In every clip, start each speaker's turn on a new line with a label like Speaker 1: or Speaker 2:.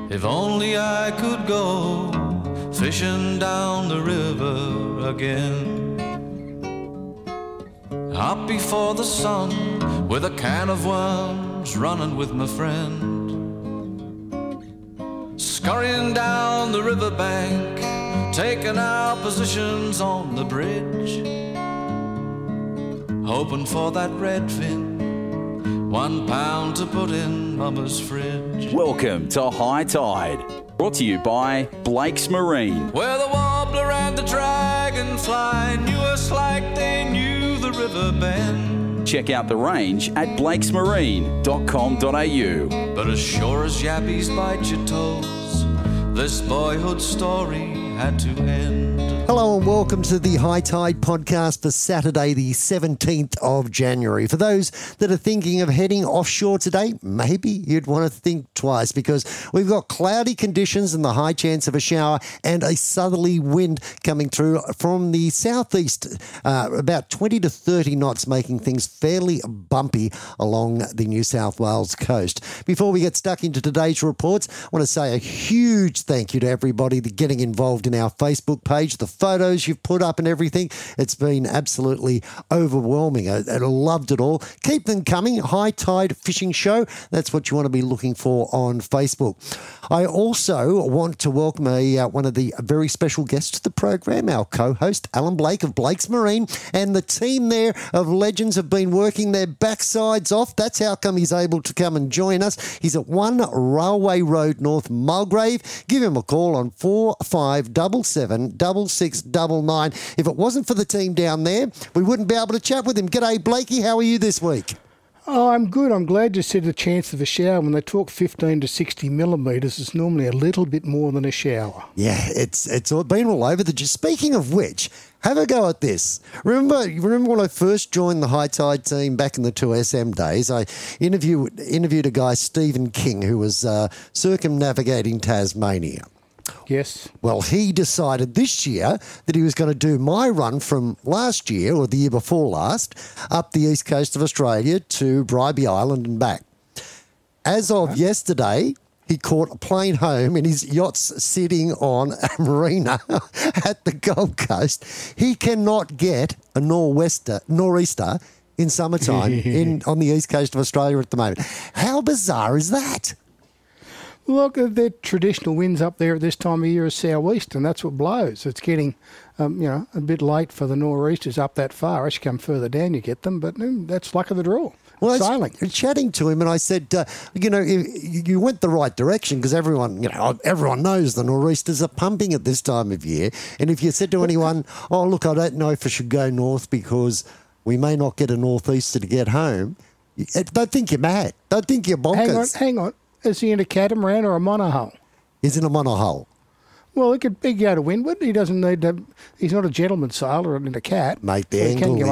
Speaker 1: If only I could go fishing down the river again. Up before the sun with a can of worms, running with my friend, scurrying down the riverbank, taking our positions on the bridge, hoping for that redfin, £1 to put in Mama's fridge.
Speaker 2: Welcome to High Tide, brought to you by Blake's Marine.
Speaker 1: Where the warbler and the dragonfly knew us like they knew the river bend.
Speaker 2: Check out the range at blakesmarine.com.au.
Speaker 1: But as sure as yabbies bite your toes, this boyhood story had to end.
Speaker 3: Hello and welcome to the High Tide podcast for Saturday the 17th of January. For those that are thinking of heading offshore today, maybe you'd want to think twice because we've got cloudy conditions and the high chance of a shower and a southerly wind coming through from the southeast, about 20 to 30 knots, making things fairly bumpy along the New South Wales coast. Before we get stuck into today's reports, I want to say a huge thank you to everybody that getting involved in our Facebook page, the photos you've put up and everything. It's been absolutely overwhelming. I loved it all. Keep them coming. High Tide Fishing Show. That's what you want to be looking for on Facebook. I also want to welcome one of the very special guests to the program, our co-host, Alan Blake of Blake's Marine, and the team there of legends have been working their backsides off. That's how come he's able to come and join us. He's at 1 Railway Road North, Mulgrave. Give him a call on 4577 6699. If it wasn't for the team down there, we wouldn't be able to chat with him. G'day, Blakey. How are you this week?
Speaker 4: Oh, I'm good. I'm glad you said the chance of a shower. When they talk 15 to 60 millimetres, it's normally a little bit more than a shower.
Speaker 3: Yeah, it's all been all over the... Speaking of which, have a go at this. Remember when I first joined the High Tide team back in the 2SM days, I interviewed a guy, Stephen King, who was circumnavigating Tasmania.
Speaker 4: Yes.
Speaker 3: Well, he decided this year that he was going to do my run from last year or the year before last up the east coast of Australia to Bribie Island and back. As of yesterday, he caught a plane home and his yacht's sitting on a marina at the Gold Coast. He cannot get a nor'easter in summertime on the east coast of Australia at the moment. How bizarre is that?
Speaker 4: Look, the traditional winds up there at this time of year is southeast, and that's what blows. It's getting, a bit late for the nor'easters up that far. As you come further down, you get them, but that's luck of the draw.
Speaker 3: Well,
Speaker 4: sailing.
Speaker 3: I was chatting to him, and I said, you went the right direction because everyone knows the nor'easters are pumping at this time of year. And if you said to anyone, "Oh, look, I don't know if I should go north because we may not get a northeaster to get home," they'd think you're mad. They'd think you're bonkers.
Speaker 4: Hang on. Is he in a catamaran or a monohull?
Speaker 3: He's in a monohull.
Speaker 4: Well, he could go to windward. He doesn't need to. He's not a gentleman sailor in a cat.
Speaker 3: Mate, the angle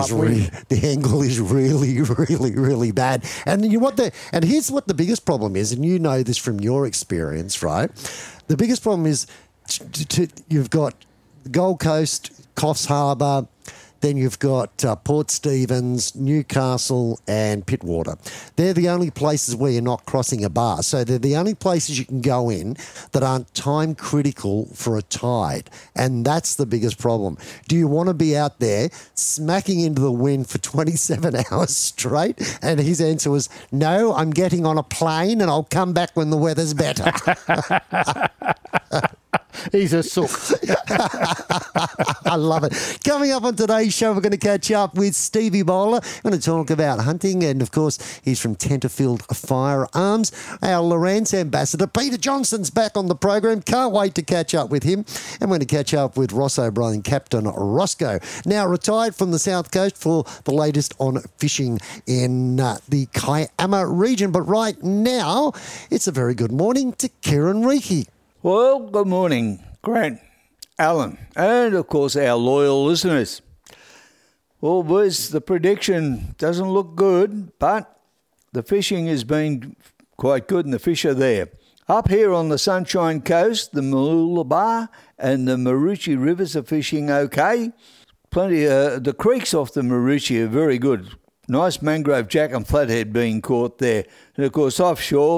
Speaker 3: is really, really, really bad. And and here's what the biggest problem is, and you know this from your experience, right? The biggest problem is you've got the Gold Coast, Coffs Harbour, then you've got Port Stephens, Newcastle and Pittwater. They're the only places where you're not crossing a bar. So they're the only places you can go in that aren't time critical for a tide. And that's the biggest problem. Do you want to be out there smacking into the wind for 27 hours straight? And his answer was, no, I'm getting on a plane and I'll come back when the weather's better.
Speaker 4: He's a sook.
Speaker 3: I love it. Coming up on today's show, we're going to catch up with Stevie Bowler. We're going to talk about hunting, and of course, he's from Tenterfield Firearms. Our Lowrance ambassador, Peter Johnson's back on the program. Can't wait to catch up with him. And we're going to catch up with Ross O'Brien, Captain Roscoe. Now retired from the South Coast for the latest on fishing in the Kiama region. But right now, it's a very good morning to Kieran Reiki.
Speaker 5: Well, good morning, Grant, Alan, and of course our loyal listeners. Well, boys, the prediction doesn't look good, but the fishing has been quite good and the fish are there. Up here on the Sunshine Coast, the Mooloolaba and the Maroochy rivers are fishing okay. Plenty the creeks off the Maroochy are very good. Nice mangrove jack and flathead being caught there. And of course offshore,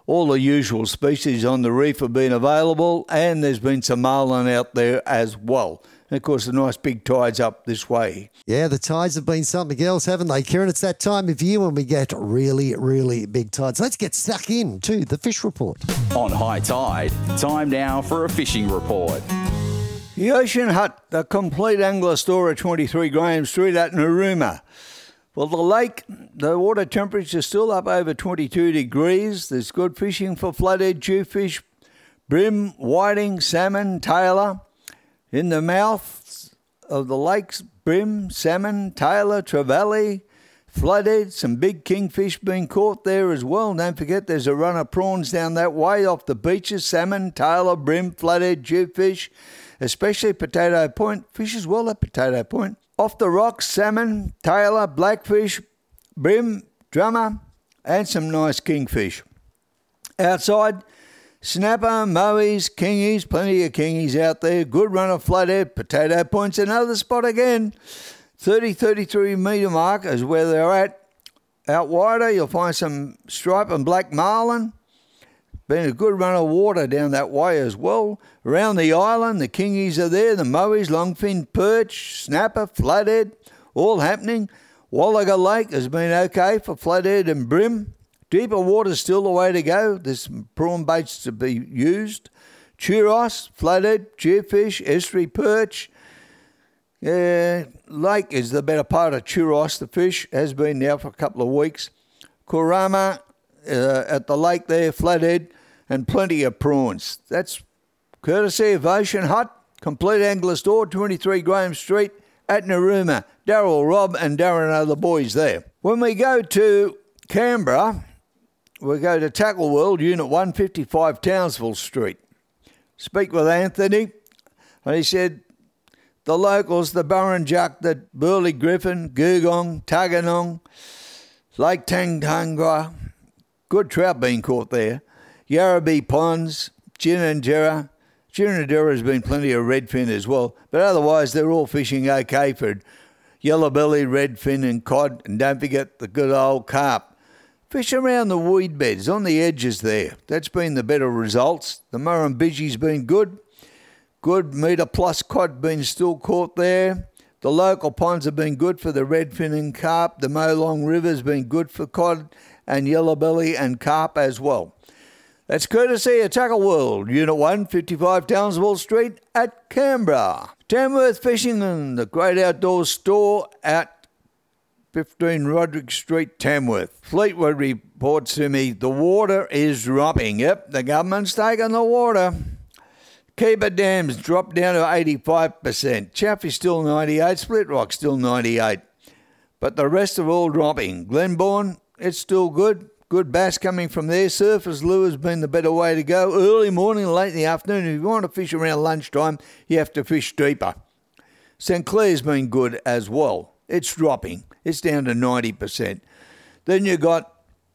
Speaker 5: All the usual species on the reef have been available, and there's been some marlin out there as well. And, of course, the nice big tides up this way.
Speaker 3: Yeah, the tides have been something else, haven't they, Kieran? It's that time of year when we get really, really big tides. Let's get stuck in to the fish report.
Speaker 2: On high tide, time now for a fishing report.
Speaker 5: The Ocean Hut, the complete angler store at 23 Graham Street at Narooma. Well, the lake, the water temperature is still up over 22 degrees. There's good fishing for flathead, jewfish, brim, whiting, salmon, tailor. In the mouths of the lakes, brim, salmon, tailor, trevally, flathead, some big kingfish being caught there as well. Don't forget there's a run of prawns down that way off the beaches, salmon, tailor, brim, flathead, jewfish, especially Potato Point. Fish as well at Potato Point. Off the rocks, salmon, tailor, blackfish, brim, drummer, and some nice kingfish. Outside, snapper, mowies, kingies, plenty of kingies out there. Good run of flathead, Potato Point's another spot again. 33 metre mark is where they're at. Out wider, you'll find some stripe and black marlin. Been a good run of water down that way as well. Around the island, the kingies are there, the mowies, longfin, perch, snapper, flathead, all happening. Wallaga Lake has been okay for flathead and brim. Deeper water's still the way to go. There's some prawn baits to be used. Churros, flathead, jewfish, estuary perch. Lake is the better part of churros. The fish has been now for a couple of weeks. Kurama at the lake there, flathead, and plenty of prawns. That's courtesy of Ocean Hut, complete angler store, 23 Graham Street at Narooma. Daryl, Rob and Darren are the boys there. When we go to Canberra, we go to Tackle World, Unit 155 Townsville Street. Speak with Anthony, and he said the locals, the Burrinjuck, the Burley Griffin, Gugong, Tuggeranong, Lake Tangunga, good trout being caught there. Yarrabee Ponds, Ginninderra. Ginninderra has been plenty of redfin as well, but otherwise they're all fishing okay for yellowbelly, redfin and cod, and don't forget the good old carp. Fish around the weed beds, on the edges there. That's been the better results. The Murrumbidgee's been good. Good metre plus cod been still caught there. The local ponds have been good for the redfin and carp. The Molong River's been good for cod and yellowbelly and carp as well. That's courtesy of Tackle World, Unit 155 Townsville Street at Canberra. Tamworth Fishing and the Great Outdoors Store at 15 Roderick Street, Tamworth. Fleetwood reports to me the water is dropping. Yep, the government's taking the water. Keeper Dam's dropped down to 85%. Chaffey's still 98. Split Rock's still 98. But the rest are all dropping. Glenbourne, it's still good. Good bass coming from there. Surface lure's been the better way to go. Early morning, late in the afternoon. If you want to fish around lunchtime, you have to fish deeper. St. Clair's been good as well. It's dropping. It's down to 90%. Then you got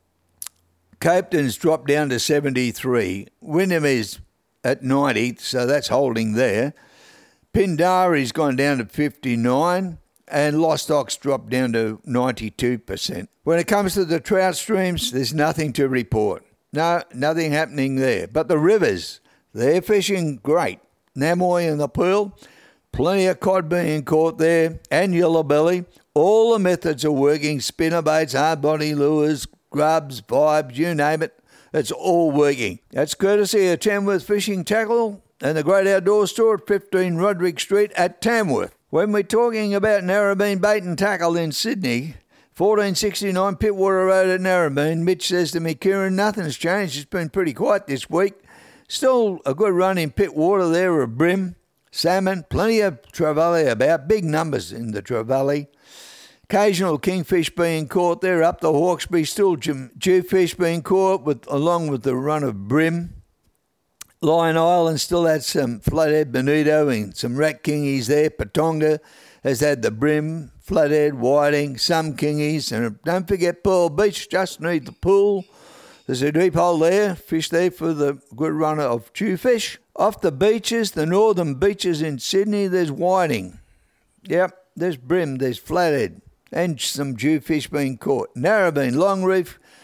Speaker 5: Capeton's dropped down to 73. Wynnum is at 90, so that's holding there. Pindari's gone down to 59, and Lost Ox dropped down to 92%. When it comes to the trout streams, there's nothing to report. No, nothing happening there. But the rivers, they're fishing great. Namoy and the Pool, plenty of cod being caught there, and yellowbelly. All the methods are working. Spinnerbaits, hard body lures, grubs, vibes, you name it. It's all working. That's courtesy of Tamworth Fishing Tackle and the Great Outdoors Store at 15 Roderick Street at Tamworth. When we're talking about Narrabeen Bait and Tackle in Sydney, 1469 Pittwater Road at Narrabeen, Mitch says to me, Kieran, nothing's changed. It's been pretty quiet this week. Still a good run in Pittwater there of brim, salmon, plenty of trevally about, big numbers in the trevally. Occasional kingfish being caught there up the Hawkesbury, still jewfish being caught along with the run of brim. Lion Island still had some flathead bonito and some rat kingies there. Patonga has had the brim, flathead, whiting, some kingies. And don't forget Pearl Beach, just need the pool. There's a deep hole there, fish there for the good run of jewfish. Off the beaches, the northern beaches in Sydney, there's whiting. Yep, there's brim, there's flathead. And some jewfish being caught. Narrabeen, Longreef,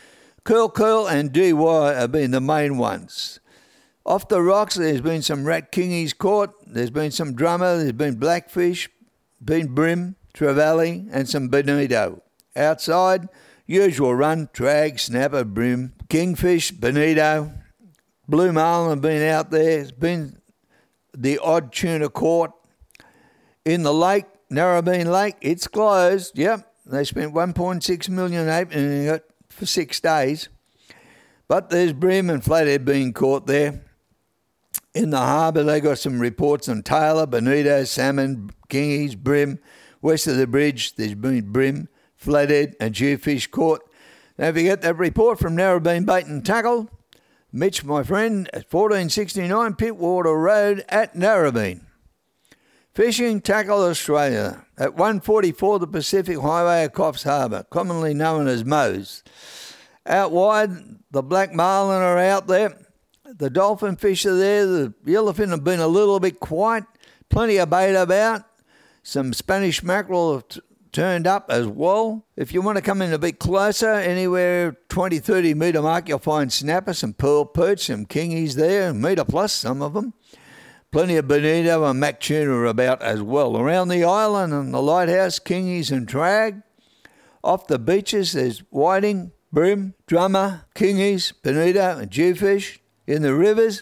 Speaker 5: Curl and DY have been the main ones. Off the rocks, there's been some rat kingies caught, there's been some drummer, there's been blackfish, been bream, trevally and some bonito. Outside, usual run, trag, snapper, bream, kingfish, bonito, blue marlin have been out there. There's been the odd tuna caught. In the lake, Narrabeen Lake, it's closed. Yep, they spent 1.6 million opening it for 6 days. But there's bream and flathead being caught there. In the harbour, they got some reports on tailor, bonito, salmon, kingies, bream. West of the bridge, there's been bream, flathead and jewfish caught. Now, if you get that report from Narrabeen Bait and Tackle, Mitch, my friend, at 1469 Pittwater Road at Narrabeen. Fishing Tackle Australia at 144 the Pacific Highway at Coffs Harbour, commonly known as Moe's. Out wide, the black marlin are out there. The dolphin fish are there. The yellowfin have been a little bit quiet. Plenty of bait about. Some Spanish mackerel have turned up as well. If you want to come in a bit closer, anywhere 20, 30 metre mark, you'll find snapper, some pearl perch, some kingies there, metre plus, some of them. Plenty of bonito and mac tuna about as well. Around the island and the lighthouse, kingies and trag. Off the beaches, there's whiting, bream, drummer, kingies, bonito and jewfish. In the rivers,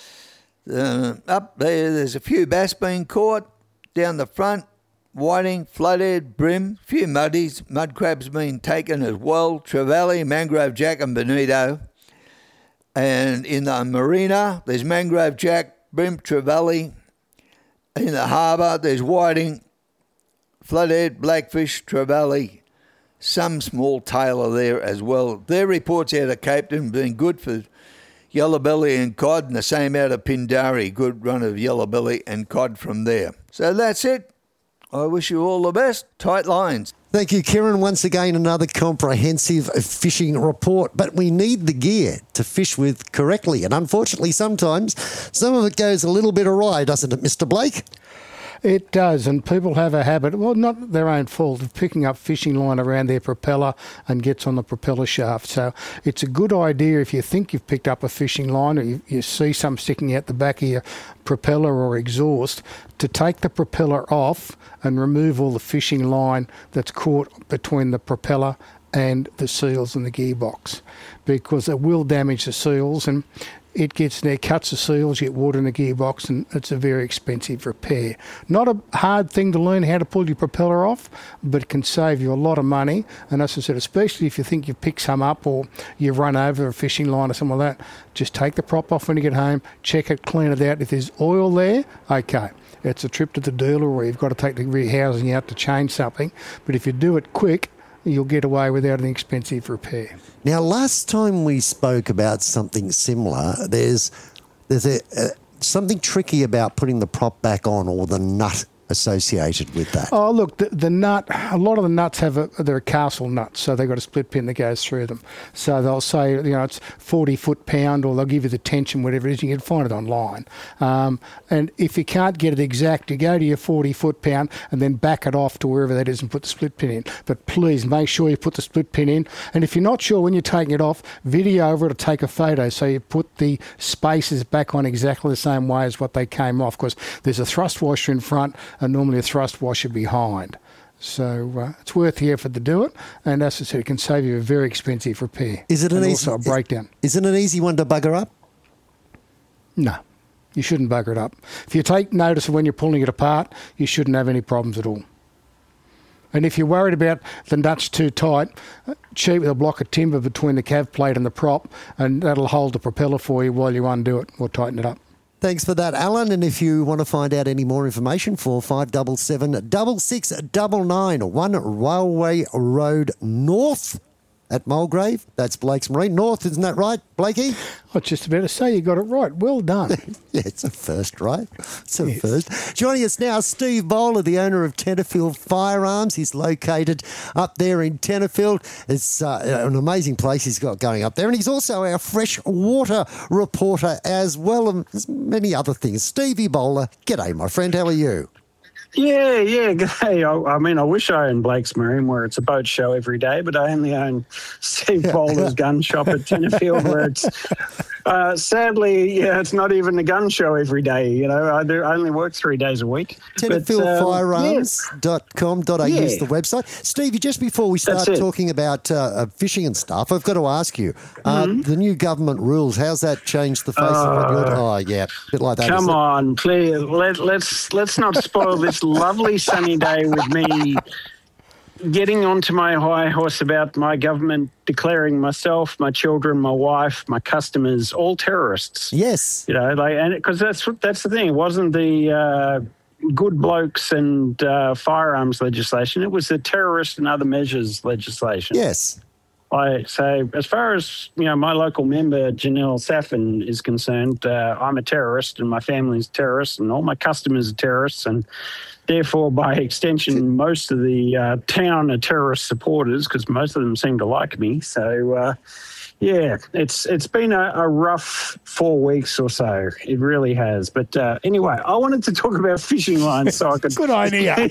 Speaker 5: up there's a few bass being caught. Down the front, whiting, flathead, bream, few muddies, mud crabs being taken as well. Trevally, mangrove jack and bonito. And in the marina, there's mangrove jack, bream, trevally. In the harbour, there's whiting, flathead, blackfish, trevally. Some small tailor there as well. Their reports out of Cape Town have been good for yellowbelly and cod, and the same out of Pindari. Good run of yellowbelly and cod from there. So that's it. I wish you all the best. Tight lines.
Speaker 3: Thank you, Kieran. Once again, another comprehensive fishing report. But we need the gear to fish with correctly. And unfortunately, sometimes some of it goes a little bit awry, doesn't it, Mr. Blake?
Speaker 4: It does, and people have a habit, well, not their own fault, of picking up fishing line around their propeller and gets on the propeller shaft. So it's a good idea if you think you've picked up a fishing line or you see some sticking out the back of your propeller or exhaust, to take the propeller off and remove all the fishing line that's caught between the propeller and the seals in the gearbox, because it will damage the seals, and it gets there, cuts the seals, you get water in the gearbox, and it's a very expensive repair. Not a hard thing to learn how to pull your propeller off, but it can save you a lot of money. And as I said, especially if you think you've picked some up or you've run over a fishing line or something like that, just take the prop off when you get home, check it, clean it out. If there's oil there, okay, it's a trip to the dealer, or you've got to take the rehousing out to change something. But if you do it quick, you'll get away without an expensive repair.
Speaker 3: Now, last time we spoke about something similar, there's something tricky about putting the prop back on, or the nut associated with that.
Speaker 4: Oh, look, the nut, a lot of the nuts they're castle nuts, so they've got a split pin that goes through them. So they'll say, it's 40 foot-pound, or they'll give you the tension, whatever it is. You can find it online. And if you can't get it exact, you go to your 40 foot-pound and then back it off to wherever that is and put the split pin in. But please make sure you put the split pin in. And if you're not sure when you're taking it off, video over it or take a photo so you put the spaces back on exactly the same way as what they came off, because there's a thrust washer in front and normally a thrust washer behind. So it's worth the effort to do it, and as I said, it can save you a very expensive repair.
Speaker 3: Is it
Speaker 4: also a breakdown?
Speaker 3: Is it an easy one to bugger up?
Speaker 4: No, you shouldn't bugger it up. If you take notice of when you're pulling it apart, you shouldn't have any problems at all. And if you're worried about the nuts too tight, cheat with a block of timber between the cav plate and the prop, and that'll hold the propeller for you while you undo it or tighten it up.
Speaker 3: Thanks for that, Alan. And if you want to find out any more information, 4577 6699, 1 Railway Road North at Mulgrave. That's Blake's Marine. North, isn't that right, Blakey?
Speaker 4: I was just about to say you got it right. Well done.
Speaker 3: Yeah, it's a first, right? It's a first. Joining us now, Steve Bowler, the owner of Tenterfield Firearms. He's located up there in Tenterfield. It's an amazing place he's got going up there. And he's also our freshwater reporter as well, and there's many other things. Stevie Bowler, g'day, my friend. How are you?
Speaker 6: Yeah. Hey, I mean, I wish I owned Blake's Marine, where it's a boat show every day, but I only own Steve Bowler's gun shop at Tenterfield, where it's sadly, it's not even a gun show every day. I only work 3 days a week.
Speaker 3: TenterfieldFirearms.com.au is the website. Stevie, just before we start talking about fishing and stuff, I've got to ask you, the new government rules, how's that changed the face of what you're doing? Oh, yeah, a bit like that.
Speaker 6: Come on, please. Let's not spoil this lovely sunny day with me getting onto my high horse about my government declaring myself, my children, my wife, my customers, all terrorists.
Speaker 3: Yes.
Speaker 6: And because that's the thing. It wasn't the good blokes and firearms legislation. It was the terrorist and other measures legislation.
Speaker 3: Yes.
Speaker 6: So as far as, my local member, Janelle Saffin, is concerned, I'm a terrorist and my family's terrorists and all my customers are terrorists, and therefore, by extension, most of the town are terrorist supporters because most of them seem to like me. So, it's been a rough 4 weeks or so. It really has. But anyway, I wanted to talk about fishing lines so I could
Speaker 4: good idea.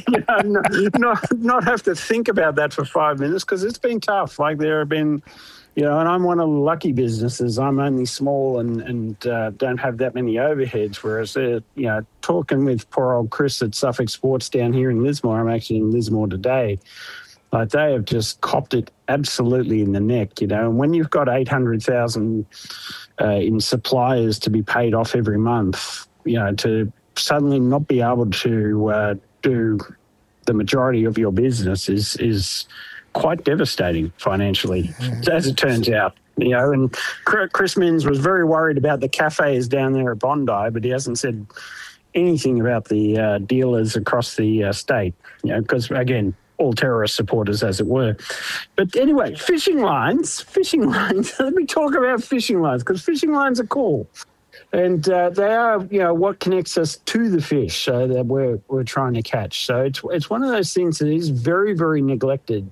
Speaker 6: Not have to think about that for 5 minutes, because it's been tough. Like, there have been, and I'm one of the lucky businesses. I'm only small and don't have that many overheads, whereas talking with poor old Chris at Suffolk Sports down here in Lismore. I'm actually in Lismore today. Like, they have just copped it absolutely in the neck, and when you've got 800,000 in suppliers to be paid off every month, to suddenly not be able to do the majority of your business is quite devastating financially, as it turns out. And Chris Minns was very worried about the cafes down there at Bondi, but he hasn't said anything about the dealers across the state, because, again, all terrorist supporters, as it were. But anyway, fishing lines. Let me talk about fishing lines, because fishing lines are cool. And they are, what connects us to the fish that we're trying to catch. So it's one of those things that is very, very neglected.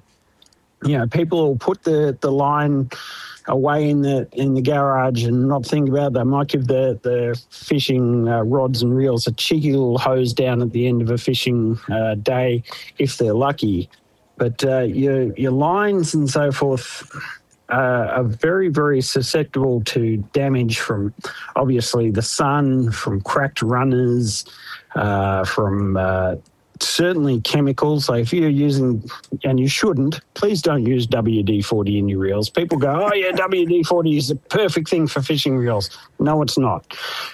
Speaker 6: People will put the line away in the garage and not think about it. They might give the fishing rods and reels a cheeky little hose down at the end of a fishing day if they're lucky. But your lines and so forth are very, very susceptible to damage from, obviously, the sun, from cracked runners, from certainly chemicals. So if you're using, and you shouldn't, please don't use WD-40 in your reels. People go, oh yeah, WD-40 is the perfect thing for fishing reels. No, it's not.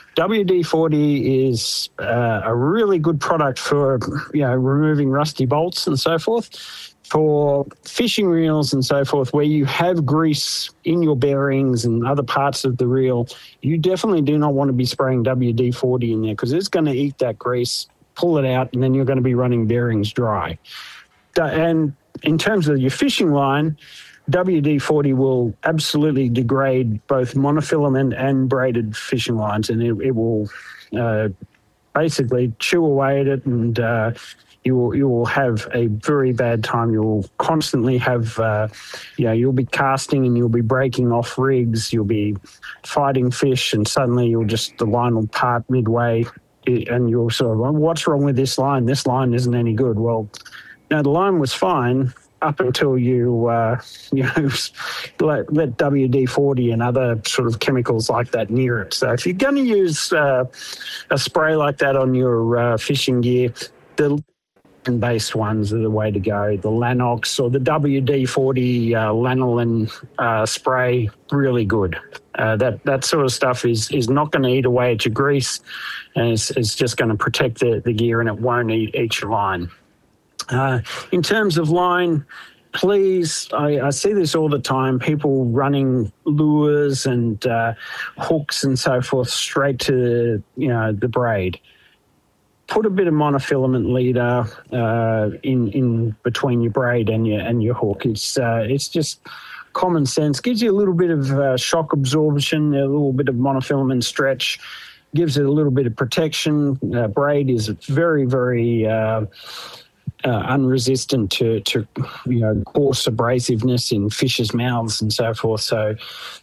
Speaker 6: WD-40 is a really good product for, removing rusty bolts and so forth. For fishing reels and so forth, where you have grease in your bearings and other parts of the reel, you definitely do not want to be spraying WD-40 in there, because it's going to eat that grease, pull it out, and then you're going to be running bearings dry. And in terms of your fishing line, WD-40 will absolutely degrade both monofilament and braided fishing lines, and it will basically chew away at it, and you will have a very bad time. You'll constantly have, you'll be casting and you'll be breaking off rigs. You'll be fighting fish, and suddenly the line will part midway, and you'll sort of, well, what's wrong with this line? This line isn't any good. Well, the line was fine up until you let WD-40 and other sort of chemicals like that near it. So if you're going to use a spray like that on your fishing gear, the based ones are the way to go. The Lanox or the WD-40 lanolin spray, really good. That sort of stuff is not going to eat away at your grease, and it's just going to protect the gear, and it won't eat your line. In terms of line, please, I see this all the time, people running lures and hooks and so forth straight to the braid. Put a bit of monofilament leader in between your braid and your hook. It's just common sense. Gives you a little bit of shock absorption, a little bit of monofilament stretch, gives it a little bit of protection. Braid is very, very unresistant to coarse abrasiveness in fish's mouths and so forth. So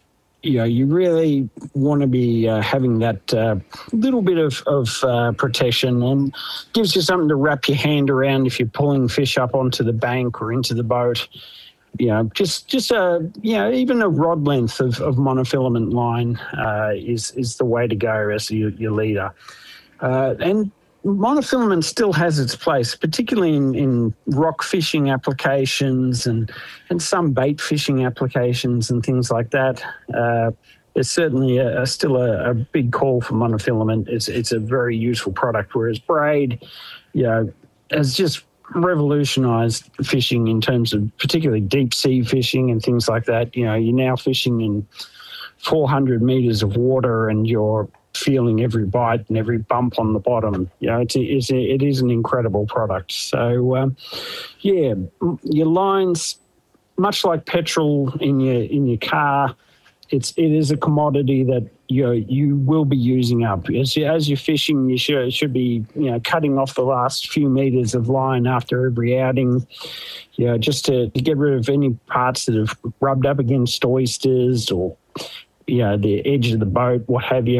Speaker 6: you really want to be having that little bit of protection, and gives you something to wrap your hand around if you're pulling fish up onto the bank or into the boat. Just even a rod length of monofilament line is the way to go as your leader. And monofilament still has its place, particularly in rock fishing applications and some bait fishing applications and things like that. There's certainly still a big call for monofilament. It's a very useful product, whereas braid, has just revolutionised fishing in terms of particularly deep sea fishing and things like that. You're now fishing in 400 metres of water and you're feeling every bite and every bump on the bottom. It is an incredible product. So, your lines, much like petrol in your car, it is a commodity that you will be using up. As you're fishing, you should be cutting off the last few meters of line after every outing, just to get rid of any parts that have rubbed up against oysters or the edge of the boat, what have you.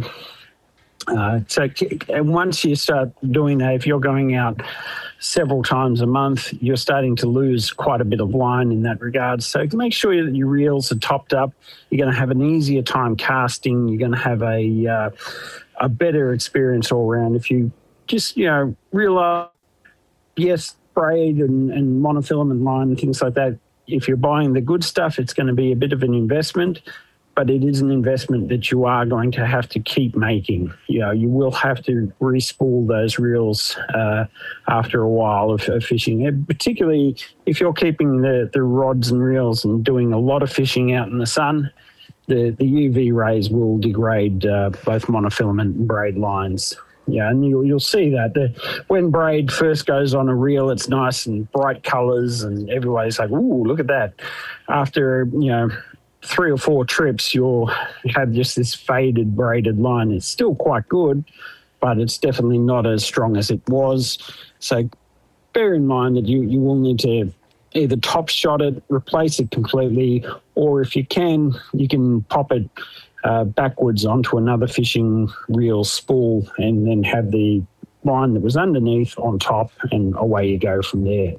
Speaker 6: And once you start doing that, if you're going out several times a month, you're starting to lose quite a bit of line in that regard. So make sure that your reels are topped up. You're going to have an easier time casting. You're going to have a better experience all around. If you just, realize, yes, braid and monofilament line and things like that, if you're buying the good stuff, it's going to be a bit of an investment. But it is an investment that you are going to have to keep making. You will have to re-spool those reels after a while of fishing, and particularly if you're keeping the rods and reels and doing a lot of fishing out in the sun. The UV rays will degrade both monofilament and braid lines. And you'll see that when braid first goes on a reel, it's nice and bright colours, and everybody's like, "Ooh, look at that!" After 3 or 4 trips, you'll have just this faded braided line. It's still quite good, but it's definitely not as strong as it was. So bear in mind that you will need to either top shot it, replace it completely, or if you can pop it backwards onto another fishing reel spool and then have the line that was underneath on top, and away you go from there.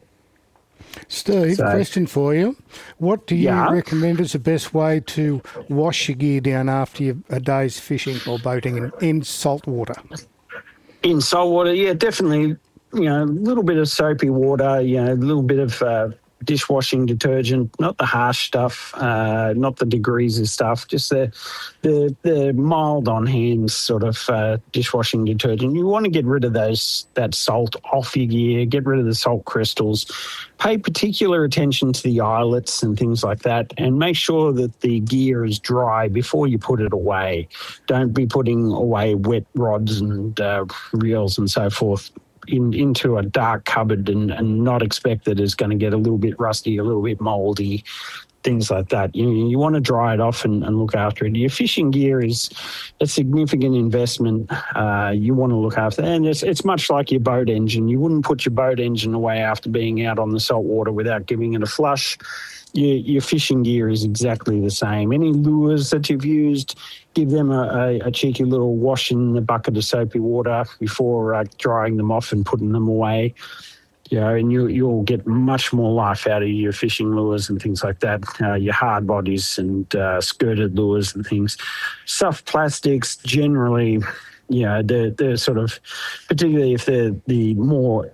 Speaker 4: Steve, question for you. What do you recommend is the best way to wash your gear down after a day's fishing or boating in salt water?
Speaker 6: In salt water, definitely, a little bit of soapy water, a little bit of dishwashing detergent, not the harsh stuff, not the degreaser stuff, just the mild on hands sort of dishwashing detergent. You want to get rid of that salt off your gear, get rid of the salt crystals, pay particular attention to the eyelets and things like that, and make sure that the gear is dry before you put it away. Don't be putting away wet rods and reels and so forth into a dark cupboard and not expect that it's going to get a little bit rusty, a little bit mouldy, things like that. You want to dry it off and look after it. Your fishing gear is a significant investment. You want to look after it. And it's much like your boat engine. You wouldn't put your boat engine away after being out on the salt water without giving it a flush. Your fishing gear is exactly the same. Any lures that you've used, give them a cheeky little wash in a bucket of soapy water before drying them off and putting them away. And you'll get much more life out of your fishing lures and things like that, your hard bodies and skirted lures and things. Soft plastics, generally, they're sort of, particularly if they're the more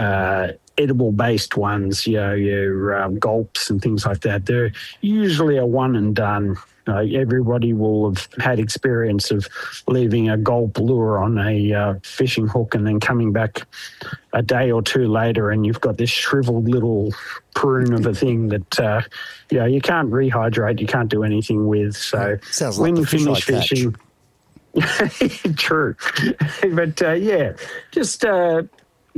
Speaker 6: edible-based ones, your gulps and things like that, they're usually a one and done. Everybody will have had experience of leaving a gulp lure on a fishing hook and then coming back a day or two later and you've got this shriveled little prune of a thing that you can't rehydrate, you can't do anything with. So
Speaker 3: sounds
Speaker 6: when
Speaker 3: like
Speaker 6: you
Speaker 3: the
Speaker 6: finish
Speaker 3: fish I
Speaker 6: fishing, true, but just a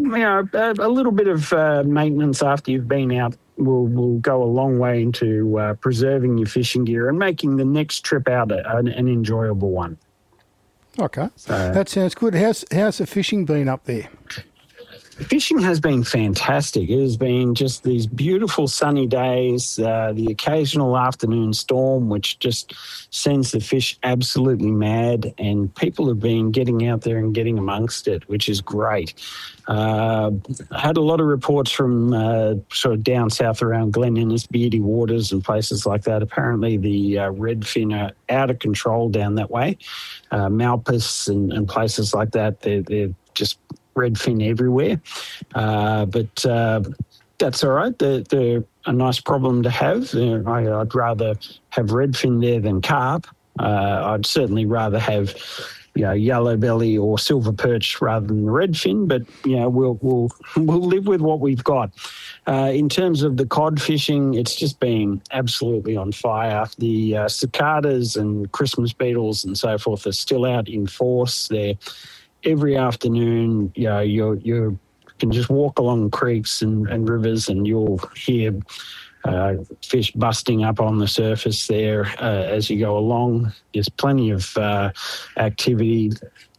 Speaker 6: little bit of maintenance after you've been out will go a long way into preserving your fishing gear and making the next trip out an enjoyable one.
Speaker 4: Okay, that sounds good. How's the fishing been up there?
Speaker 6: Fishing has been fantastic. It has been just these beautiful sunny days, the occasional afternoon storm, which just sends the fish absolutely mad, and people have been getting out there and getting amongst it, which is great. I had a lot of reports from sort of down south around Glen Innes, Beardy Waters and places like that. Apparently the redfin are out of control down that way. Malpas and places like that, they're just redfin everywhere. But that's all right. They're a nice problem to have. I'd rather have redfin there than carp. I'd certainly rather have yellow belly or silver perch rather than the redfin, but we'll live with what we've got. In terms of the cod fishing, it's just been absolutely on fire. The cicadas and Christmas beetles and so forth are still out in force. They're every afternoon. You can just walk along creeks and rivers, and you'll hear fish busting up on the surface there as you go along. There's plenty of activity.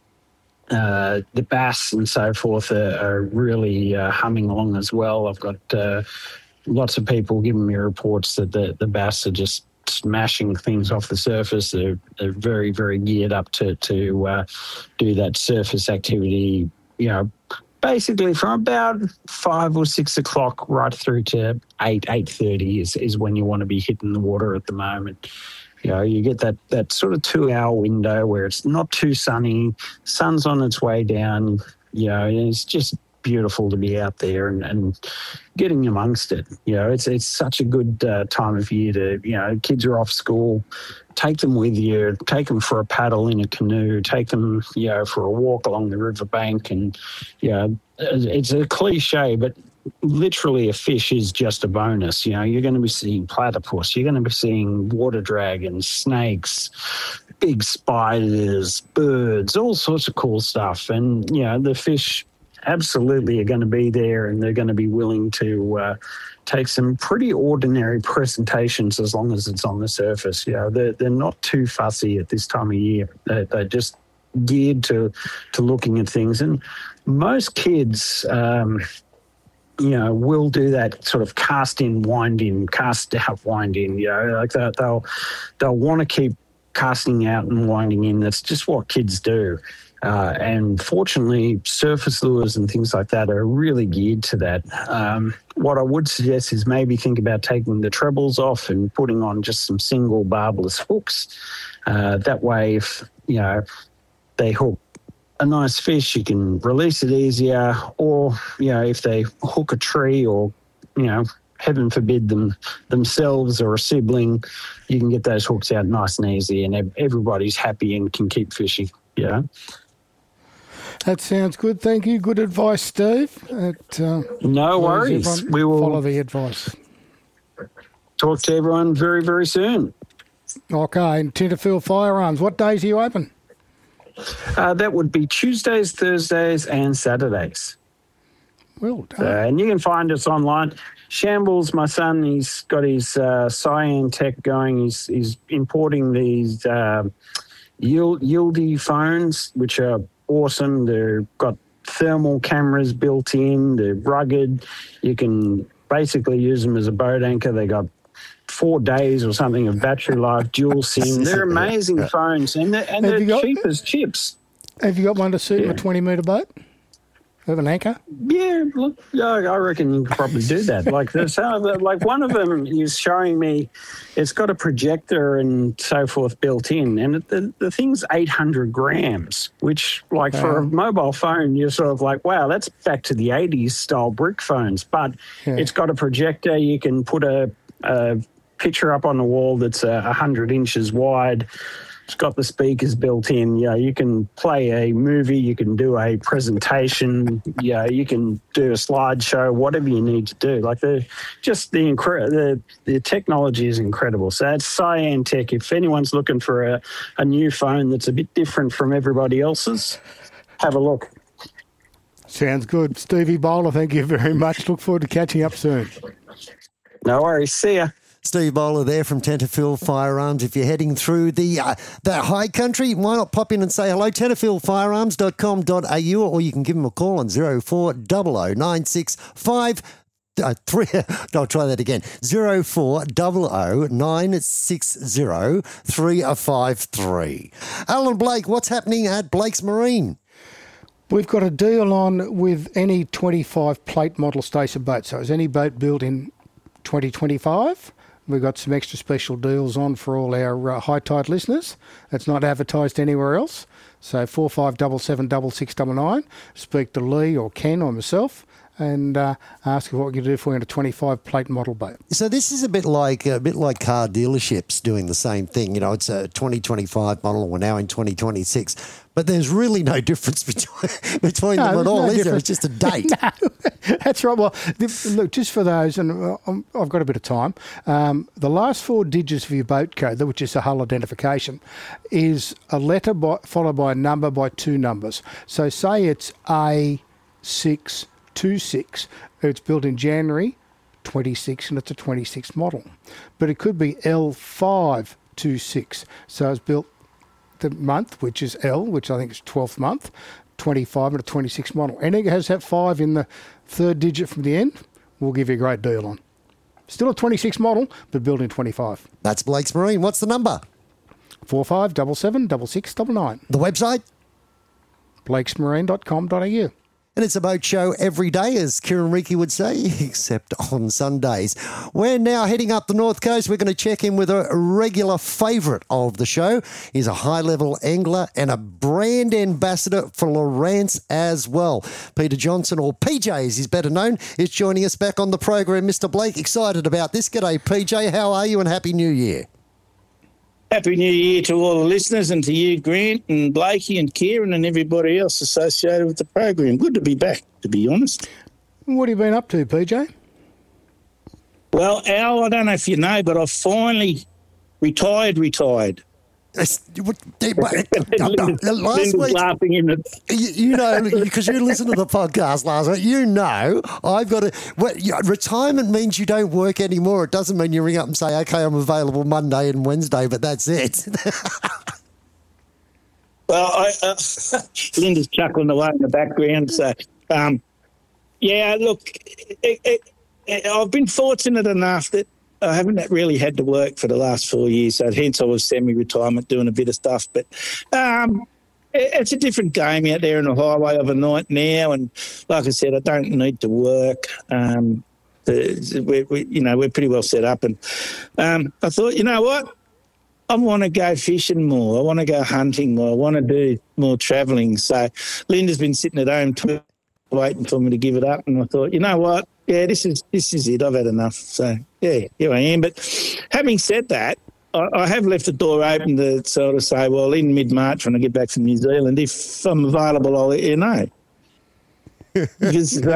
Speaker 6: The bass and so forth are really humming along as well. I've got lots of people giving me reports that the bass are just smashing things off the surface. They're very, very geared up to do that surface activity, basically from about 5 or 6 o'clock right through to 8:30 is when you want to be hitting the water at the moment. You get that sort of 2-hour window where it's not too sunny, sun's on its way down, it's just beautiful to be out there and getting amongst it. It's such a good time of year to, kids are off school, take them with you, take them for a paddle in a canoe, take them, for a walk along the riverbank. And, it's a cliche, but literally a fish is just a bonus. You're going to be seeing platypus, you're going to be seeing water dragons, snakes, big spiders, birds, all sorts of cool stuff. And, the fish absolutely are going to be there, and they're going to be willing to take some pretty ordinary presentations as long as it's on the surface. They're not too fussy at this time of year. They're just geared to looking at things. And most kids, will do that sort of cast in, wind in, cast out, wind in. Like that, they'll want to keep casting out and winding in. That's just what kids do. And fortunately, surface lures and things like that are really geared to that. What I would suggest is maybe think about taking the trebles off and putting on just some single barbless hooks. That way, if, they hook a nice fish, you can release it easier. Or, if they hook a tree or, heaven forbid themselves or a sibling, you can get those hooks out nice and easy, and everybody's happy and can keep fishing.
Speaker 4: That sounds good. Thank you. Good advice, Steve.
Speaker 6: No worries. We will
Speaker 4: follow the advice.
Speaker 6: Talk to everyone very, very soon.
Speaker 4: Okay. And Tenterfield Firearms, what days are you open?
Speaker 6: That would be Tuesdays, Thursdays and Saturdays.
Speaker 4: Well done.
Speaker 6: And you can find us online. Shambles, my son, he's got his Cyan Tech going. He's importing these Yildy phones, which are awesome. They've got thermal cameras built in. They're rugged. You can basically use them as a boat anchor. They got 4 days or something of battery life, dual SIM. They're amazing phones, and they're cheap as chips.
Speaker 4: Have you got one to suit a 20-metre boat? Have an anchor?
Speaker 6: Yeah, look, I reckon you could probably do that. Like one of them is showing me, it's got a projector and so forth built in, and the thing's 800 grams, which, for a mobile phone, you're sort of like, wow, that's back to the 80s style brick phones. But it's got a projector. You can put a picture up on the wall that's 100 inches wide. It's got the speakers built in. You can play a movie, you can do a presentation, you can do a slideshow, whatever you need to do. The technology is incredible. So that's Cyan Tech. If anyone's looking for a new phone that's a bit different from everybody else's, have a look.
Speaker 4: Sounds good. Stevie Bowler, thank you very much. Look forward to catching up soon.
Speaker 6: No worries. See ya.
Speaker 3: Steve Bowler there from Tenterfield Firearms. If you're heading through the high country, why not pop in and say hello? Tenterfieldfirearms.com.au, or you can give them a call on 0400 965 I'll try that again. 0400 960 353. Alan Blake, what's happening at Blake's Marine?
Speaker 4: We've got a deal on with any 25 plate model station boat. So is any boat built in 2025? We've got some extra special deals on for all our high tide listeners. That's not advertised anywhere else. So 4577 6699. Speak to Lee or Ken or myself and ask what we can do for you in a 25 plate model boat.
Speaker 3: So this is a bit like car dealerships doing the same thing. You know, it's a 2025 model, and we're now in 2026. But there's really no difference between them at all, is there? It's just a date.
Speaker 4: No, that's right. Well, look, just for those, and I've got a bit of time, the last 4 digits of your boat code, which is a hull identification, is a letter followed by a number by 2 numbers. So say it's A626. It's built in January 26 and it's a 26 model. But it could be L526. So it's built the month, which is L, which I think is 12th month, 25 and a 26 model. And it has that 5 in the 3rd digit from the end, we'll give you a great deal on. Still a 26 model, but built in 25.
Speaker 3: That's Blake's Marine. What's the number?
Speaker 4: 4577 6699.
Speaker 3: The website?
Speaker 4: blakesmarine.com.au.
Speaker 3: And it's a boat show every day, as Kieran Reiki would say, except on Sundays. We're now heading up the North Coast. We're going to check in with a regular favourite of the show. He's a high-level angler and a brand ambassador for Lowrance as well. Peter Johnson, or PJ as he's better known, is joining us back on the program. Mr. Blake, excited about this. G'day, PJ. How are you, and Happy New Year?
Speaker 7: Happy New Year to all the listeners and to you, Grant and Blakey and Kieran and everybody else associated with the program. Good to be back, to be honest.
Speaker 4: What have you been up to, PJ?
Speaker 7: Well, Al, I don't know if you know, but I've finally retired.
Speaker 3: Last
Speaker 7: Linda's
Speaker 3: week,
Speaker 7: laughing in it.
Speaker 3: you know, because you listened to the podcast last week, you know, I've got to. Retirement means you don't work anymore. It doesn't mean you ring up and say, "Okay, I'm available Monday and Wednesday," but that's it.
Speaker 7: Well, Linda's chuckling away in the background. So, yeah, look, I've been fortunate enough that I haven't really had to work for the last 4 years, so hence I was semi-retirement doing a bit of stuff. But it's a different game out there on the highway overnight now, and like I said, I don't need to work. We're pretty well set up, and I thought, you know what? I want to go fishing more. I want to go hunting more. I want to do more travelling. So Linda's been sitting at home waiting for me to give it up, and I thought, you know what? Yeah, this is it. I've had enough. So, yeah, here I am. But having said that, I have left the door open to sort of say, well, in mid-March when I get back from New Zealand, if I'm available, I'll let you know. Because, but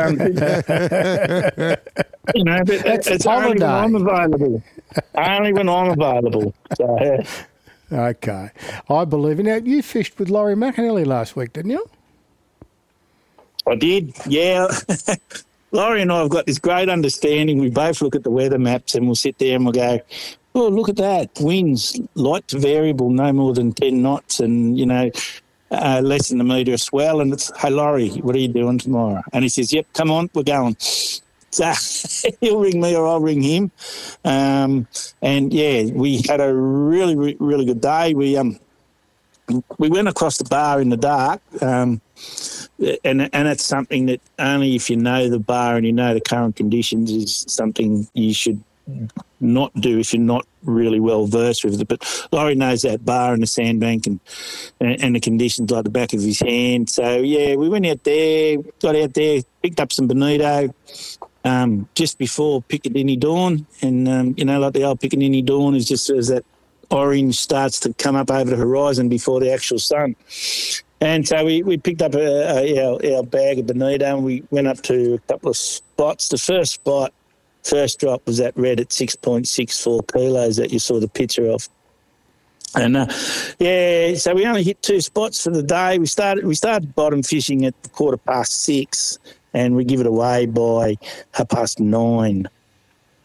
Speaker 7: it's only when I'm available. Only when I'm available. So,
Speaker 4: okay. I believe in it. Now, you fished with Laurie McAnally last week, didn't you?
Speaker 7: I did, yeah. Laurie and I have got this great understanding. We both look at the weather maps and we'll sit there and we'll go, oh, look at that. Winds, light to variable, no more than 10 knots and, less than a metre of swell. And it's, hey, Laurie, what are you doing tomorrow? And he says, yep, come on, we're going. So he'll ring me or I'll ring him. And, yeah, we had a really, really good day. We went across the bar in the dark, and it's something that only if you know the bar and you know the current conditions is something you should not do if you're not really well versed with it. But Laurie knows that bar and the sandbank and the conditions like the back of his hand. So, yeah, we went out there, got out there, picked up some bonito just before Piccadilly Dawn. And, like the old Piccadilly Dawn is just as that orange starts to come up over the horizon before the actual sun. And so we picked up our bag of bonito and we went up to a couple of spots. The first drop was that red at 6.64 kilos that you saw the picture of. And, so we only hit 2 spots for the day. We started bottom fishing at 6:15 and we give it away by 9:30.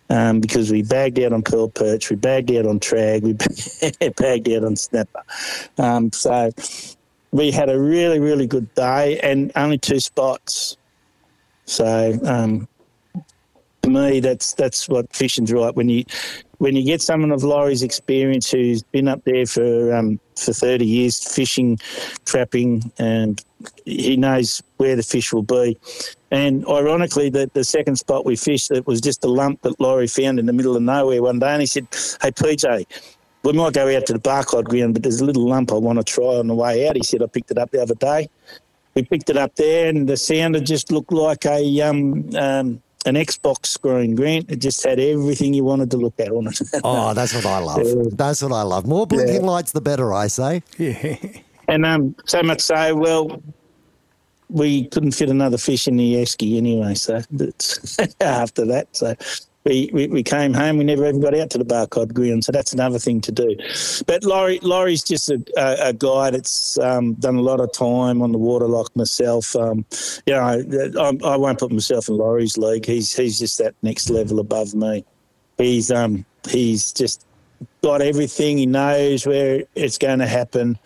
Speaker 7: because we bagged out on pearl perch, we bagged out on trag, we bagged out on snapper. So we had a really, really good day and only 2 spots. So to me, that's what fishing's right. When you get someone of Laurie's experience who's been up there for 30 years fishing, trapping, and he knows where the fish will be. And ironically, the second spot we fished, it was just a lump that Laurie found in the middle of nowhere one day, and he said, "Hey, PJ, we might go out to the Barcode ground, but there's a little lump I want to try on the way out." He said, "I picked it up the other day." We picked it up there, and the sounder just looked like an Xbox screen, Grant. It just had everything you wanted to look at on it.
Speaker 3: Oh, that's what I love. That's what I love. More blinking lights, the better, I say.
Speaker 4: Yeah.
Speaker 7: And so much so, well, we couldn't fit another fish in the esky anyway, so that's after that. So we came home. We never even got out to the Barcode ground, so that's another thing to do. But Laurie's just a guy that's done a lot of time on the water like myself. I won't put myself in Laurie's league. He's just that next level above me. He's just got everything. He knows where it's going to happen.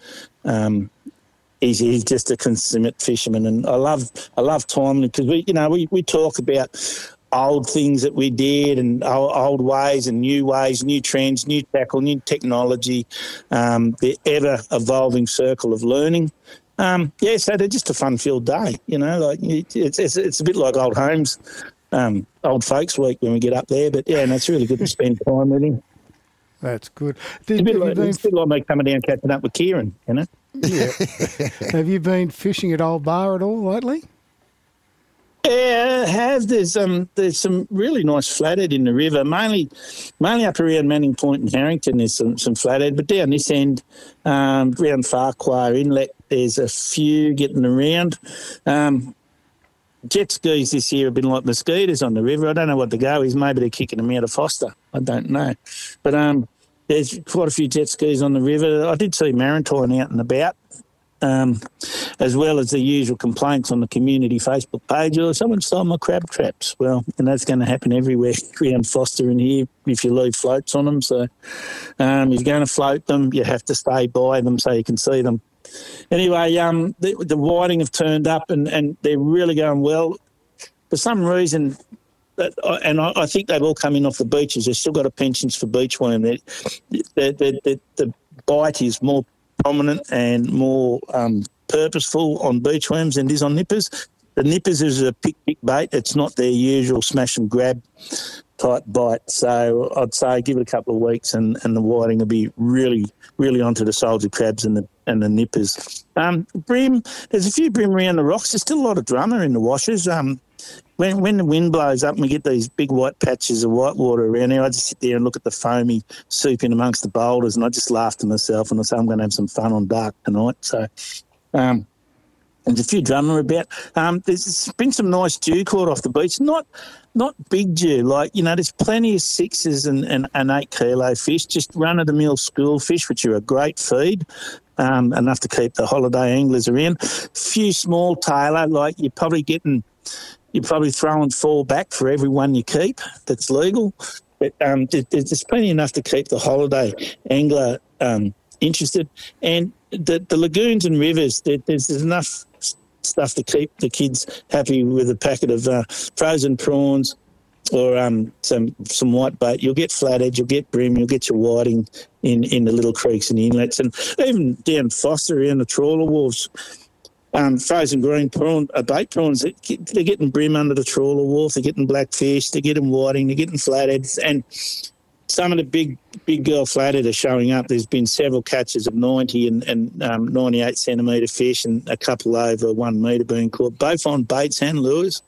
Speaker 7: He's just a consummate fisherman, and I love timing because we talk about old things that we did and old ways, new trends, new tackle, new technology, the ever-evolving circle of learning. So they're just a fun-filled day, it's a bit like old homes, old folks week when we get up there, but and it's really good to spend time with him.
Speaker 4: That's good.
Speaker 7: It's a bit like me coming down catching up with Kieran,
Speaker 4: Yeah. Have you been fishing at Old Bar at all lately?
Speaker 7: Yeah, I have. There's some really nice flathead in the river, mainly up around Manning Point and Harrington. There's some flathead, but down this end, around Farquhar Inlet, there's a few getting around. Jet skis this year have been like mosquitoes on the river. I don't know what the go is. Maybe they're kicking them out of Foster. I don't know, but there's quite a few jet skis on the river. I did see Marantine out and about. As well as the usual complaints on the community Facebook page, someone stole my crab traps. Well, and that's going to happen everywhere around Foster and here if you leave floats on them. So if you're going to float them, you have to stay by them so you can see them. Anyway, the whiting have turned up and they're really going well. For some reason, and I think they've all come in off the beaches. They've still got a penchant for beachworm. The bite is more prominent and more purposeful on beachworms than it is on nippers. The nippers is a pick bait. It's not their usual smash and grab type bite. So I'd say give it a couple of weeks and the whiting will be really, really onto the soldier crabs and the nippers. Bream, there's a few bream around the rocks. There's still a lot of drummer in the washes. When the wind blows up and we get these big white patches of white water around here, I just sit there and look at the foamy soup in amongst the boulders and I just laugh to myself and I say I'm going to have some fun on dark tonight. So there's a few drummer about. There's been some nice dew caught off the beach. Not big dew, there's plenty of 6s and 8 kilo fish, just run-of-the-mill school fish, which are a great feed, enough to keep the holiday anglers around. A few small tailor, you're probably throwing 4 back for every one you keep that's legal. But there's plenty enough to keep the holiday angler interested. And the lagoons and rivers, there's enough stuff to keep the kids happy with a packet of frozen prawns or some white bait. You'll get flathead, you'll get bream, you'll get your whiting in the little creeks and inlets. And even down Foster around the trawler wharves, frozen green prawn, bait prawns, they're getting bream under the trawler wharf, they're getting blackfish, they're getting whiting, they're getting flatheads, and some of the big girl flathead are showing up. There's been several catches of 90 and 98 centimetre fish and a couple over 1 metre being caught, both on baits and lures.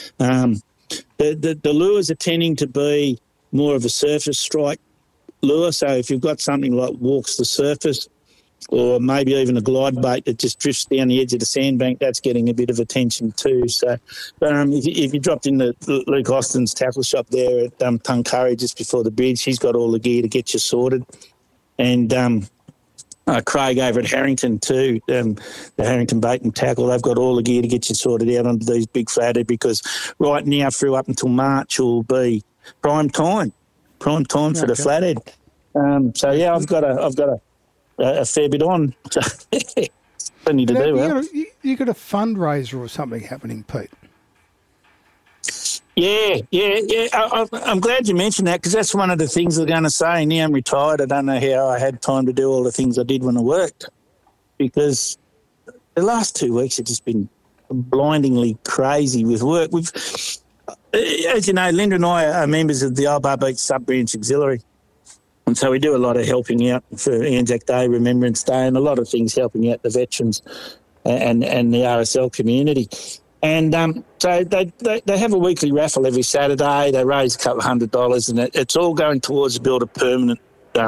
Speaker 7: The lures are tending to be more of a surface strike lure, so if you've got something like walks the surface, or maybe even a glide bait that just drifts down the edge of the sandbank, that's getting a bit of attention too. So if you dropped into Luke Austin's tackle shop there at Tuncurry just before the bridge, he's got all the gear to get you sorted. And Craig over at Harrington too, the Harrington Bait and Tackle, they've got all the gear to get you sorted out onto these big flathead, because right now through up until March will be prime time for the flathead. So yeah, I've got a fair bit on. Plenty to do.
Speaker 4: You got a fundraiser or something happening, Pete?
Speaker 7: Yeah. I'm glad you mentioned that, because that's one of the things I'm going to say. Now I'm retired, I don't know how I had time to do all the things I did when I worked, because the last 2 weeks have just been blindingly crazy with work. As you know, Linda and I are members of the Old Bar Beach Sub-Branch Auxiliary, and so we do a lot of helping out for Anzac Day, Remembrance Day, and a lot of things helping out the veterans and the RSL community. And so they have a weekly raffle every Saturday. They raise a couple of $100, and it's all going towards to build a permanent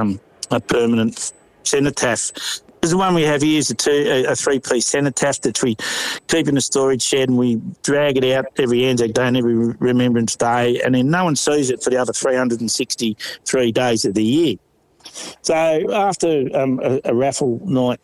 Speaker 7: cenotaph. Because the one we have here is a three-piece cenotaph that we keep in a storage shed, and we drag it out every Anzac Day and every Remembrance Day, and then no one sees it for the other 363 days of the year. So after a raffle night,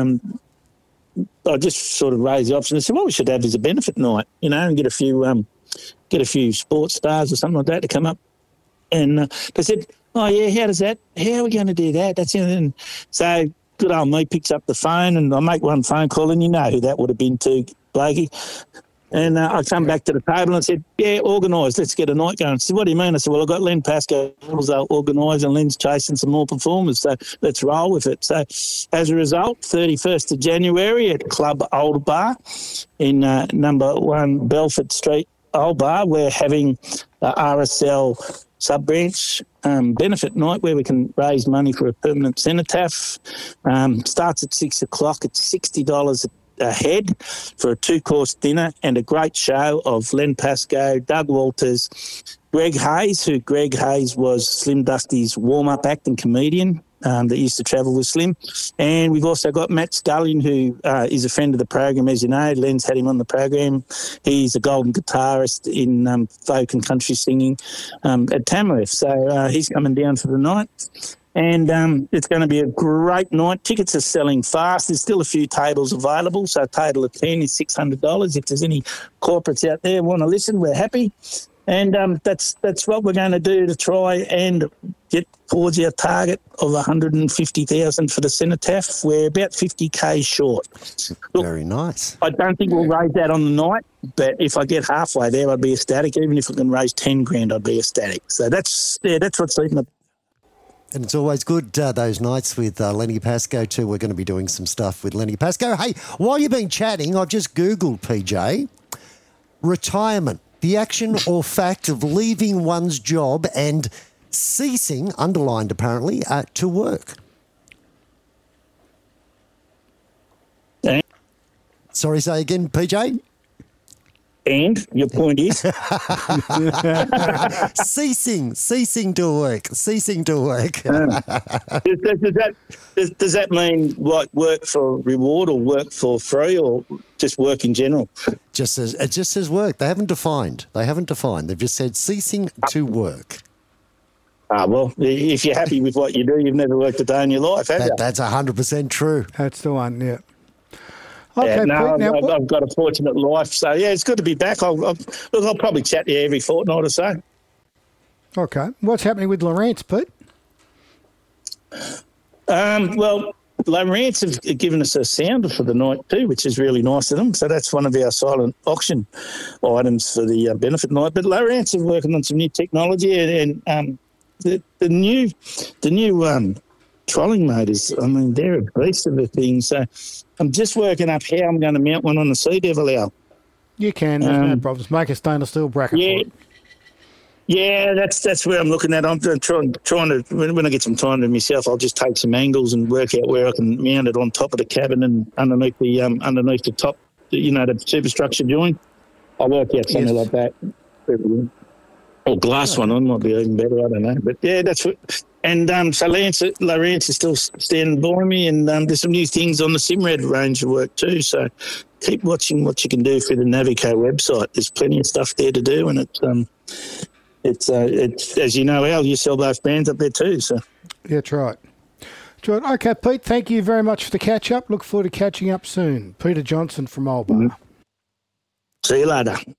Speaker 7: I just sort of raised the option. I said, what we should have is a benefit night, and get a few sports stars or something like that to come up. And they said, oh, yeah, how are we going to do that? That's it. And so good old me picks up the phone, and I make one phone call, and you know who that would have been to, Blakey. And I come back to the table and said, yeah, organised, let's get a night going. I said, what do you mean? I said, well, I've got Len Pascoe organised, and Len's chasing some more performers, so let's roll with it. So as a result, 31st of January at Club Old Bar in number 1 Belford Street, Old Bar, we're having the RSL sub-branch benefit night where we can raise money for a permanent cenotaph. Starts at 6 o'clock. It's $60 a head for a 2-course dinner and a great show of Len Pascoe, Doug Walters, Greg Hayes, Greg Hayes was Slim Dusty's warm-up act and comedian that used to travel with Slim. And we've also got Matt Scullion, who is a friend of the program, as you know. Len's had him on the program. He's a golden guitarist in folk and country singing at Tamworth. So he's coming down for the night. And it's going to be a great night. Tickets are selling fast. There's still a few tables available, so a total of 10 is $600. If there's any corporates out there want to listen, we're happy. And that's what we're going to do to try and get towards our target of $150,000 for the cenotaph. We're about $50K short. Look,
Speaker 3: very nice.
Speaker 7: I don't think we'll raise that on the night, but if I get halfway there, I'd be ecstatic. Even if I can raise $10,000, I'd be ecstatic. So that's what's leading up.
Speaker 3: And it's always good, those nights with Lenny Pascoe too. We're going to be doing some stuff with Lenny Pascoe. Hey, while you've been chatting, I've just Googled, PJ, retirement, the action or fact of leaving one's job and ceasing, underlined apparently, to work. Sorry, say again, PJ?
Speaker 7: And your point is?
Speaker 3: ceasing to work.
Speaker 7: Does that mean what, work for reward or work for free or just work in general?
Speaker 3: It just says work. They haven't defined. They've just said ceasing to work.
Speaker 7: Well, if you're happy with what you do, you've never worked a day in your life, have you?
Speaker 3: That's 100% true.
Speaker 4: That's the one, yeah.
Speaker 7: Okay,
Speaker 4: Okay,
Speaker 7: no,
Speaker 4: Pete,
Speaker 7: I've got a fortunate life, so yeah, it's good to be back. I'll probably chat to you every fortnight or so.
Speaker 4: Okay, what's happening with Lawrence, Pete?
Speaker 7: Well, Lawrence have given us a sounder for the night too, which is really nice of them. So that's one of our silent auction items for the benefit night. But Lawrence are working on some new technology, and the new trolling motors. I mean, they're a beast of a thing. So I'm just working up how I'm going to mount one on the Sea Devil, Al.
Speaker 4: You can, there's no problems. Make a stainless steel bracket for it.
Speaker 7: Yeah, that's where I'm looking at. I'm trying to, when I get some time to myself, I'll just take some angles and work out where I can mount it on top of the cabin and underneath the top, the superstructure joint. I'll work out something like that. Or glass one on might be even better, I don't know. But yeah, that's what. And so Lawrence is still standing by me, and there's some new things on the Simrad range of work too. So keep watching what you can do through the Navico website. There's plenty of stuff there to do, and it's as you know, Al, you sell both brands up there too. So
Speaker 4: yeah, that's right. Okay, Pete, thank you very much for the catch up. Look forward to catching up soon. Peter Johnson from Old Bar.
Speaker 7: See you later.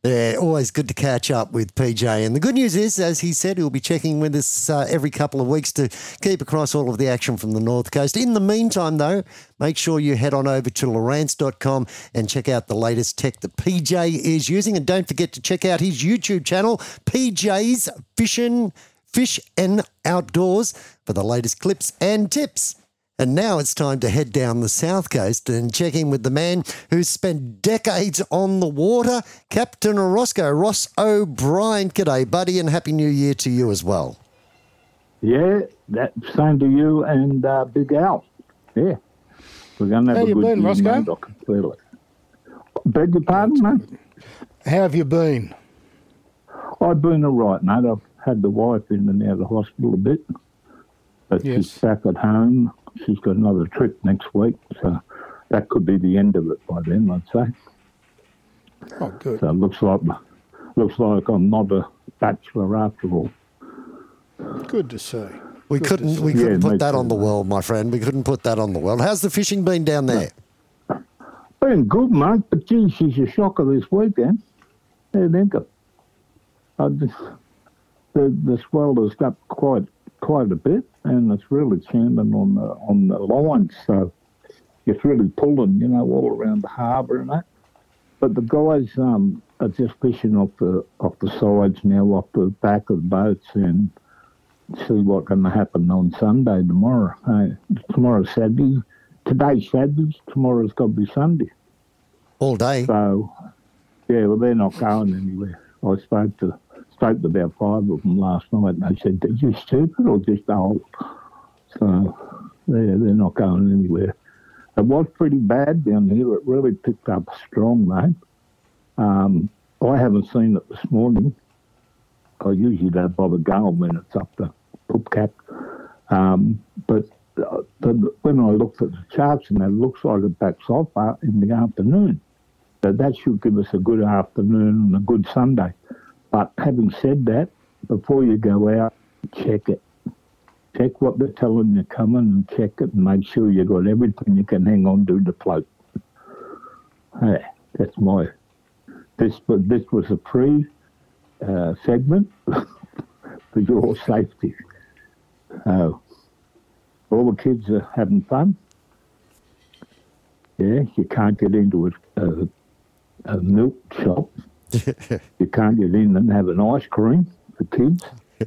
Speaker 3: Yeah, always good to catch up with PJ. And the good news is, as he said, he'll be checking with us every couple of weeks to keep across all of the action from the North Coast. In the meantime, though, make sure you head on over to Lowrance.com and check out the latest tech that PJ is using. And don't forget to check out his YouTube channel, PJ's Fish and Outdoors, for the latest clips and tips. And now it's time to head down the South Coast and check in with the man who's spent decades on the water, Captain Roscoe, Ross O'Brien. G'day, buddy, and Happy New Year to you as well.
Speaker 8: Yeah, that same to you and Big Al. Yeah. We're going to have
Speaker 4: How
Speaker 8: a
Speaker 4: you
Speaker 8: good
Speaker 4: been,
Speaker 8: year,
Speaker 4: Roscoe?
Speaker 8: mate, I can feel it. Beg your pardon, mate?
Speaker 4: How have you been?
Speaker 8: I've been all right, mate. I've had the wife in and out of hospital a bit. But
Speaker 4: Yes.
Speaker 8: she's back at home. She's got another trip next week, so that could be the end of it by then, I'd say.
Speaker 4: Oh, good.
Speaker 8: So it looks like I'm not a bachelor after all.
Speaker 4: Good to see.
Speaker 3: We
Speaker 4: Good
Speaker 3: couldn't
Speaker 4: to
Speaker 3: we
Speaker 4: see.
Speaker 3: couldn't
Speaker 8: Yeah,
Speaker 3: put
Speaker 8: me
Speaker 3: that
Speaker 8: too,
Speaker 3: on the world, my friend. We couldn't put that on the world. How's the fishing been down there?
Speaker 8: Been good, mate, but gee, she's a shocker this weekend. I think the swell has got quite a bit, and it's really churning on the lines, so it's really pulling, all around the harbour and that. But the guys are just fishing off the sides now, off the back of the boats, and see what's going to happen on Sunday tomorrow. Tomorrow's Saturday. Today's Saturday. Tomorrow's got to be Sunday.
Speaker 3: All day.
Speaker 8: So, yeah, well, they're not going anywhere. I spoke to about 5 of them last night, and they said, "Are you stupid or just old?" So, they're not going anywhere. It was pretty bad down here. It really picked up strong, mate. I haven't seen it this morning. I usually don't bother going when it's up to Poop Cap. But when I looked at the charts, and it looks like it backs off in the afternoon. So that should give us a good afternoon and a good Sunday. But having said that, before you go out, check it. Check what they're telling you coming and check it and make sure you got everything you can hang on to the float. Hey, that's my... This was a free segment for your safety. All the kids are having fun. Yeah, you can't get into a milk shop. You can't get in and have an ice cream for kids.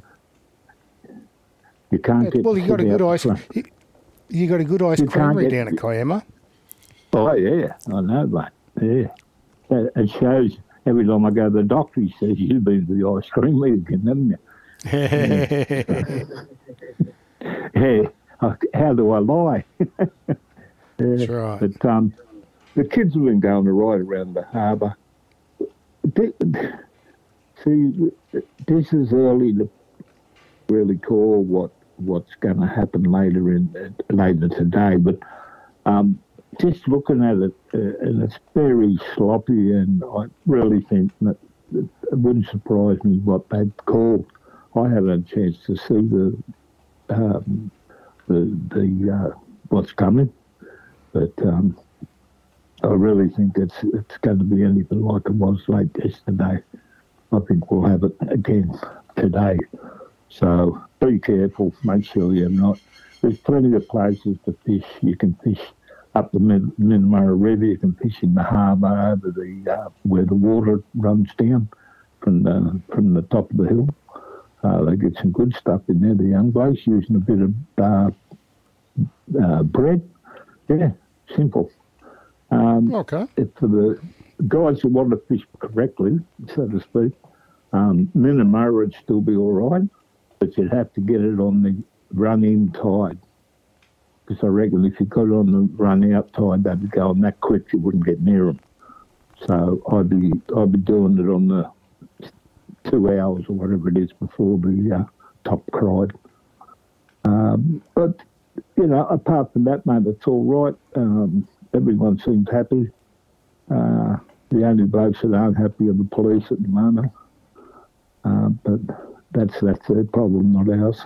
Speaker 8: You can't get.
Speaker 4: Well, you got a good ice. You got a good ice creamery down at Kiama.
Speaker 8: Oh yeah, I know, mate. Yeah, it shows. Every time I go to the doctor, he says, "You've been to the ice cream again, haven't you?" Hey, how do I lie?
Speaker 4: That's right.
Speaker 8: But the kids have been going right around the harbour. See, this is early to really call what's going to happen later today. But just looking at it, and it's very sloppy, and I really think that it wouldn't surprise me what they'd call. I haven't had a chance to see the what's coming, but I really think it's going to be anything like it was late yesterday. I think we'll have it again today. So be careful. Make sure you're not. There's plenty of places to fish. You can fish up the Minamurra River. You can fish in the harbour over the where the water runs down from the top of the hill. They get some good stuff in there. The young blokes using a bit of bread. Yeah, simple.
Speaker 4: Okay.
Speaker 8: For the guys who want to fish correctly, so to speak, Minamurra would still be all right, but you'd have to get it on the run-in tide. Because I reckon if you got it on the run-out tide, they'd be going that quick you wouldn't get near them. So I'd be doing it on the 2 hours or whatever it is before the top cried. But, apart from that, mate, it's all right. Everyone seems happy. The only blokes that aren't happy are the police at the moment. But that's their problem, not ours.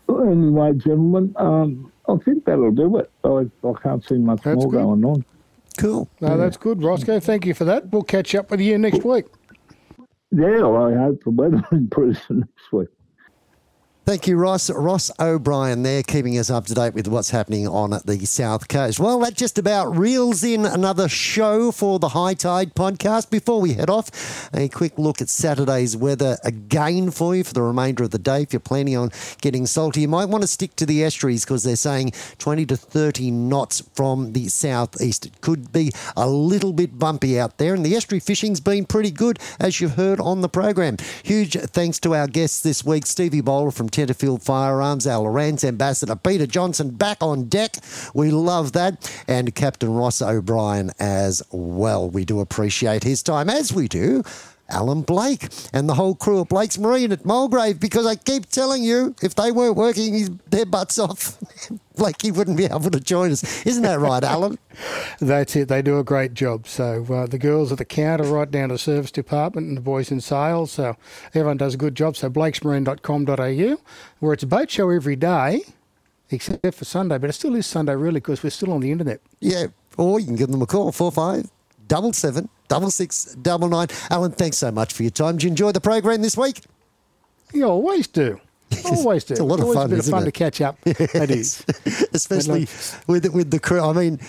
Speaker 8: Anyway, gentlemen, I think that'll do it. I can't see much more going on.
Speaker 3: Cool.
Speaker 4: No, that's good, Roscoe. Thank you for that. We'll catch up with you next week.
Speaker 8: Yeah, well, I hope the weather improves next week.
Speaker 3: Thank you, Ross. Ross O'Brien there, keeping us up to date with what's happening on the South Coast. Well, that just about reels in another show for the High Tide podcast. Before we head off, a quick look at Saturday's weather again for you for the remainder of the day. If you're planning on getting salty, you might want to stick to the estuaries because they're saying 20 to 30 knots from the southeast. It could be a little bit bumpy out there, and the estuary fishing's been pretty good, as you've heard on the program. Huge thanks to our guests this week, Stevie Bowler from Tenterfield Firearms, our Lowrance ambassador Peter Johnson back on deck. We love that. And Captain Ross O'Brien as well. We do appreciate his time, as we do Alan Blake and the whole crew of Blake's Marine at Mulgrave, because I keep telling you, if they weren't working their butts off, Blakey wouldn't be able to join us. Isn't that right, Alan?
Speaker 4: That's it. They do a great job. So the girls at the counter right down to the service department and the boys in sales. So everyone does a good job. So blakesmarine.com.au, where it's a boat show every day, except for Sunday. But it still is Sunday, really, because we're still on the internet.
Speaker 3: Yeah. Or you can give them a call, 4577 6699. Alan, thanks so much for your time. Did you enjoy the program this week?
Speaker 4: You always do. Always do.
Speaker 3: It's a lot of
Speaker 4: always
Speaker 3: fun,
Speaker 4: a bit of
Speaker 3: isn't
Speaker 4: fun
Speaker 3: it?
Speaker 4: to catch up. It is.
Speaker 3: Especially with the crew. I mean,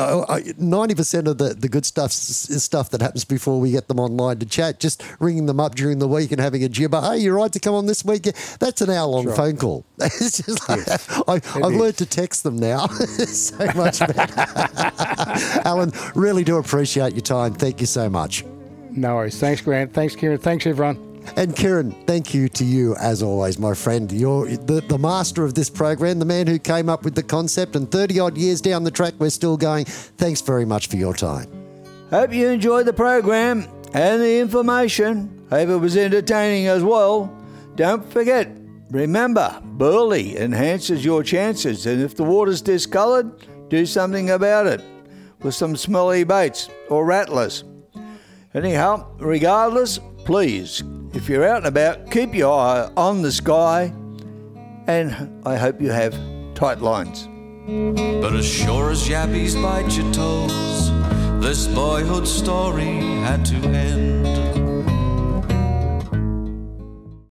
Speaker 3: 90% of the good stuff is stuff that happens before we get them online to chat. Just ringing them up during the week and having a gibber. Hey, you're right to come on this week? That's an hour-long phone call. It's just like, I've learned to text them now. So much better. Alan, really do appreciate your time. Thank you so much.
Speaker 4: No worries. Thanks, Grant. Thanks, Kieran. Thanks, everyone.
Speaker 3: And Kieran, thank you to you as always, my friend. You're the master of this program, the man who came up with the concept, and 30-odd years down the track, we're still going. Thanks very much for your time.
Speaker 5: Hope you enjoyed the program and the information. Hope it was entertaining as well. Don't forget, remember, burley enhances your chances, and if the water's discoloured, do something about it with some smelly baits or rattlers. Anyhow, regardless, please, if you're out and about, keep your eye on the sky, and I hope you have tight lines.
Speaker 1: But as sure as yappies bite your toes, this boyhood story had to end.